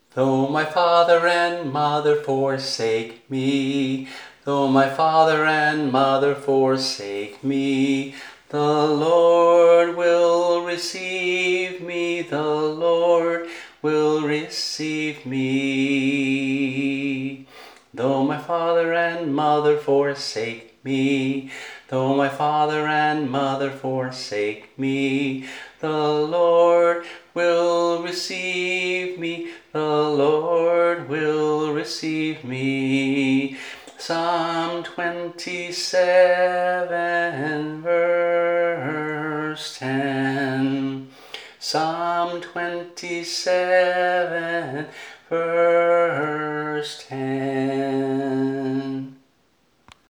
Though my father and mother forsake me, though my father and mother forsake me, the Lord will receive me, the Lord will receive me. Though my father and mother forsake me, though my father and mother forsake me, the Lord will receive me, the Lord will receive me. Psalm 27 verse 10. Psalm 27 verse